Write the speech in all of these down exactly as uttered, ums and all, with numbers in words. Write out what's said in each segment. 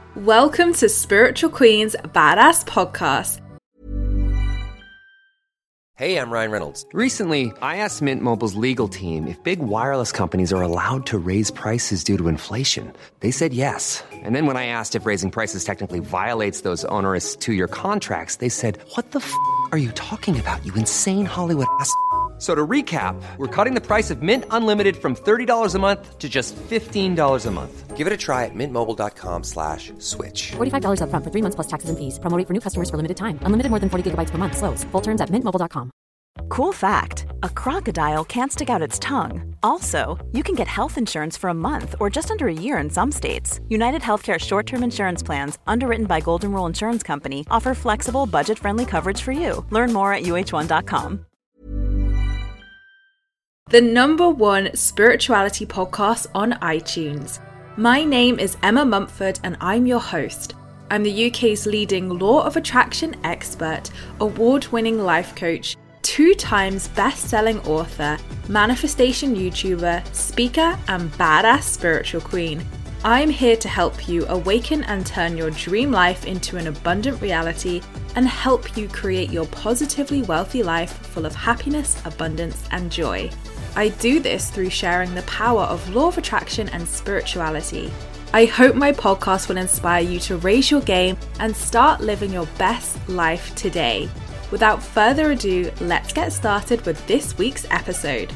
Welcome to Spiritual Queen's Badass Podcast. Hey, I'm Ryan Reynolds. Recently, I asked Mint Mobile's legal team if big wireless companies are allowed to raise prices due to inflation. They said yes. And then when I asked if raising prices technically violates those onerous two-year contracts, they said, what the f*** are you talking about, you insane Hollywood ass f- So to recap, we're cutting the price of Mint Unlimited from thirty dollars a month to just fifteen dollars a month. Give it a try at mintmobile.com slash switch. forty-five dollars up front for three months plus taxes and fees. Promo rate for new customers for limited time. Unlimited more than forty gigabytes per month. Slows full terms at mint mobile dot com. Cool fact, a crocodile can't stick out its tongue. Also, you can get health insurance for a month or just under a year in some states. United Healthcare short-term insurance plans, underwritten by Golden Rule Insurance Company, offer flexible, budget-friendly coverage for you. Learn more at U H one dot com. The number one spirituality podcast on iTunes. My name is Emma Mumford and I'm your host. I'm the U K's leading law of attraction expert, award-winning life coach, two times best-selling author, manifestation YouTuber, speaker, and badass spiritual queen. I'm here to help you awaken and turn your dream life into an abundant reality and help you create your positively wealthy life full of happiness, abundance, and joy. I do this through sharing the power of law of attraction and spirituality. I hope my podcast will inspire you to raise your game and start living your best life today. Without further ado, let's get started with this week's episode.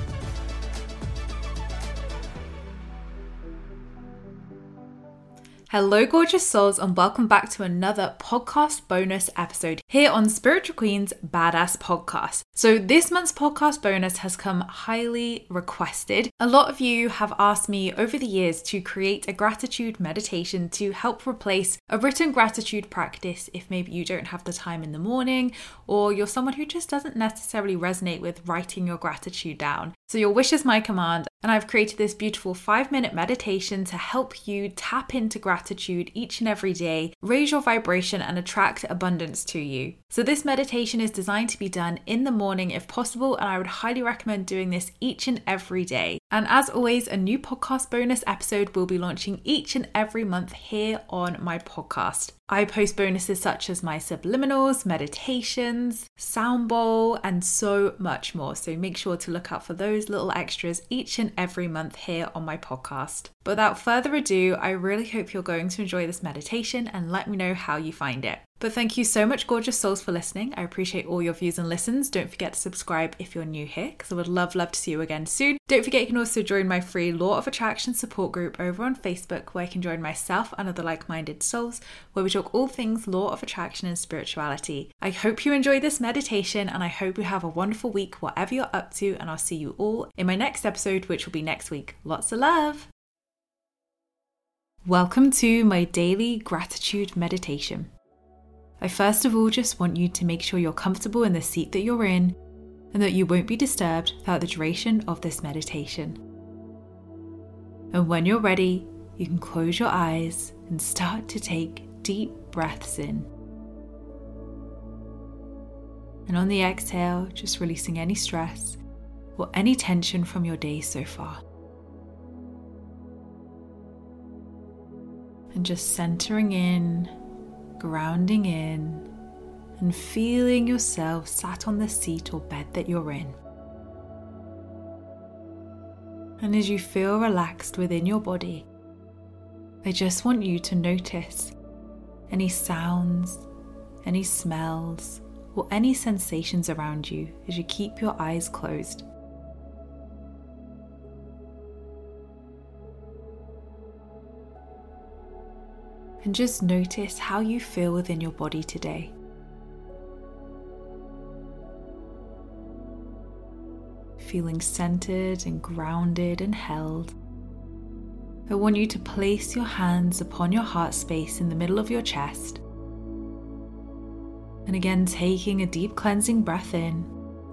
Hello gorgeous souls and welcome back to another podcast bonus episode here on Spiritual Queen's Badass Podcast. So this month's podcast bonus has come highly requested. A lot of you have asked me over the years to create a gratitude meditation to help replace a written gratitude practice if maybe you don't have the time in the morning or you're someone who just doesn't necessarily resonate with writing your gratitude down. So your wish is my command, and I've created this beautiful five minute meditation to help you tap into gratitude each and every day, raise your vibration and attract abundance to you. So this meditation is designed to be done in the morning if possible, and I would highly recommend doing this each and every day. And as always, a new podcast bonus episode will be launching each and every month here on my podcast. I post bonuses such as my subliminals, meditations, sound bowl, and so much more. So make sure to look out for those little extras each and every month here on my podcast. But without further ado, I really hope you're going to enjoy this meditation and let me know how you find it. But thank you so much, gorgeous souls, for listening. I appreciate all your views and listens. Don't forget to subscribe if you're new here, because I would love, love to see you again soon. Don't forget you can also join my free Law of Attraction support group over on Facebook, where you can join myself and other like-minded souls, where we talk all things Law of Attraction and spirituality. I hope you enjoy this meditation, and I hope you have a wonderful week, whatever you're up to, and I'll see you all in my next episode, which will be next week. Lots of love! Welcome to my daily gratitude meditation. I first of all just want you to make sure you're comfortable in the seat that you're in and that you won't be disturbed throughout the duration of this meditation. And when you're ready, you can close your eyes and start to take deep breaths in. And on the exhale, just releasing any stress or any tension from your day so far. And just centering in, grounding in, and feeling yourself sat on the seat or bed that you're in. And as you feel relaxed within your body, I just want you to notice any sounds, any smells, or any sensations around you as you keep your eyes closed. And just notice how you feel within your body today. Feeling centered and grounded and held. I want you to place your hands upon your heart space in the middle of your chest. And again, taking a deep cleansing breath in.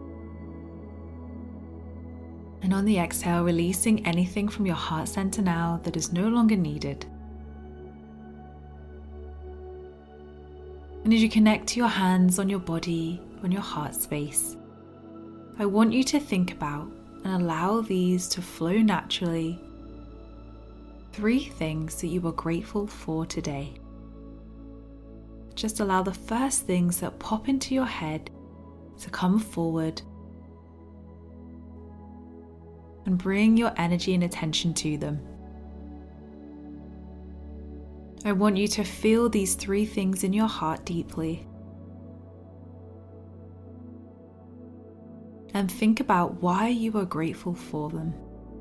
And on the exhale, releasing anything from your heart center now that is no longer needed. And as you connect to your hands on your body, on your heart space, I want you to think about and allow these to flow naturally. Three things that you are grateful for today. just allow the first things that pop into your head to come forward and bring your energy and attention to them. I want you to feel these three things in your heart deeply. And think about why you are grateful for them.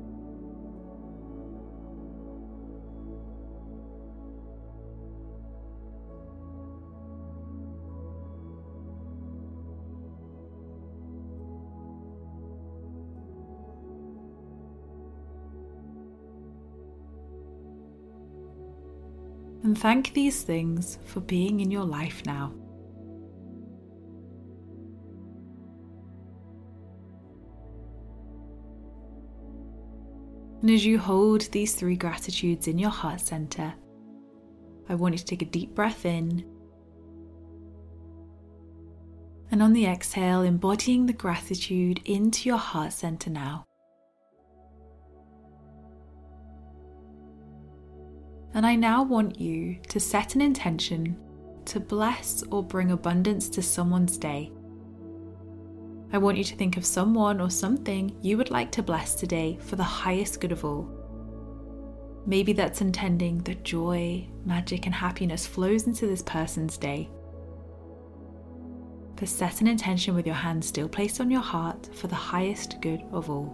And thank these things for being in your life now. And as you hold these three gratitudes in your heart center, I want you to take a deep breath in. And on the exhale, embodying the gratitude into your heart center now. And I now want you to set an intention to bless or bring abundance to someone's day. I want you to think of someone or something you would like to bless today for the highest good of all. Maybe that's intending that joy, magic, and happiness flows into this person's day. But set an intention with your hand still placed on your heart for the highest good of all.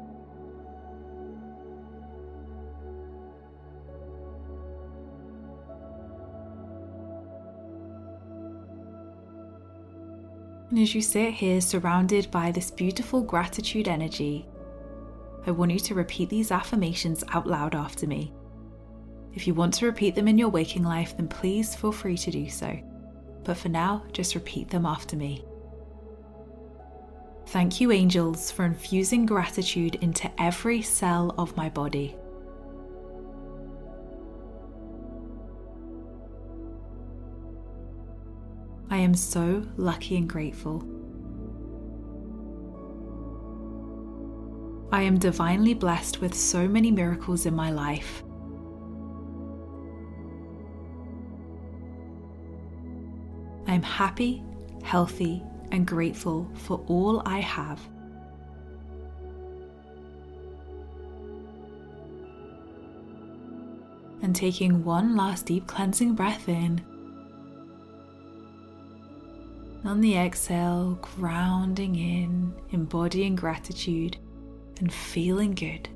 And as you sit here surrounded by this beautiful gratitude energy, I want you to repeat these affirmations out loud after me. If you want to repeat them in your waking life, then please feel free to do so. But for now, just repeat them after me. Thank you, angels, for infusing gratitude into every cell of my body. I am so lucky and grateful. I am divinely blessed with so many miracles in my life. I am happy, healthy, and grateful for all I have. And taking one last deep cleansing breath in. On the exhale, grounding in, embodying gratitude, and feeling good.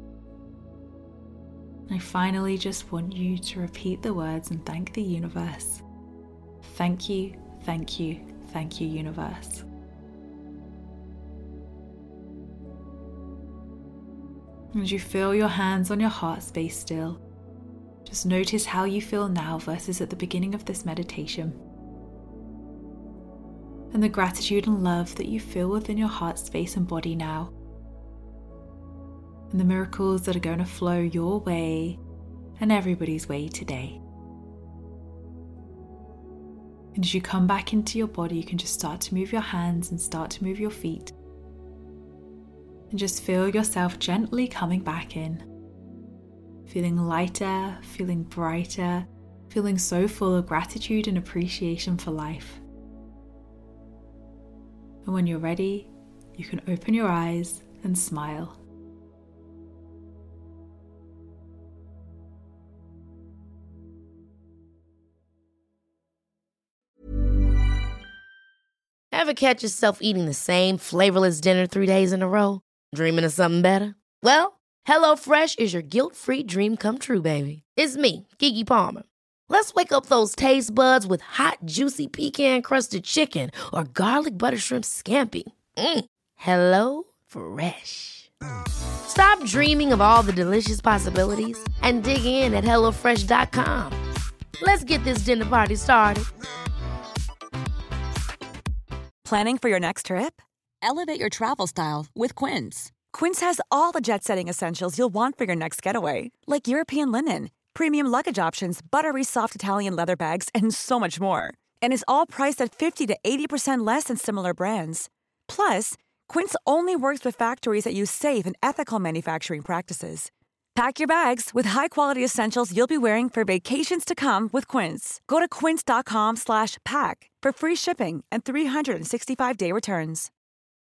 I finally just want you to repeat the words and thank the universe. Thank you, thank you, thank you, universe. As you feel your hands on your heart space still, just notice how you feel now versus at the beginning of this meditation. And the gratitude and love that you feel within your heart space and body now. And the miracles that are going to flow your way and everybody's way today. And as you come back into your body, you can just start to move your hands and start to move your feet. And just feel yourself gently coming back in. Feeling lighter, feeling brighter, feeling so full of gratitude and appreciation for life. And when you're ready, you can open your eyes and smile. Ever catch yourself eating the same flavorless dinner three days in a row? Dreaming of something better? Well, HelloFresh is your guilt-free dream come true, baby. It's me, Keke Palmer. Let's wake up those taste buds with hot, juicy pecan-crusted chicken or garlic butter shrimp scampi. Mm. Hello Fresh. Stop dreaming of all the delicious possibilities and dig in at hello fresh dot com. Let's get this dinner party started. Planning for your next trip? Elevate your travel style with Quince. Quince has all the jet-setting essentials you'll want for your next getaway, like European linen, premium luggage options, buttery soft Italian leather bags, and so much more. And is all priced at fifty to eighty percent less than similar brands. Plus, Quince only works with factories that use safe and ethical manufacturing practices. Pack your bags with high-quality essentials you'll be wearing for vacations to come with Quince. Go to quince.com slash pack for free shipping and three sixty-five day returns.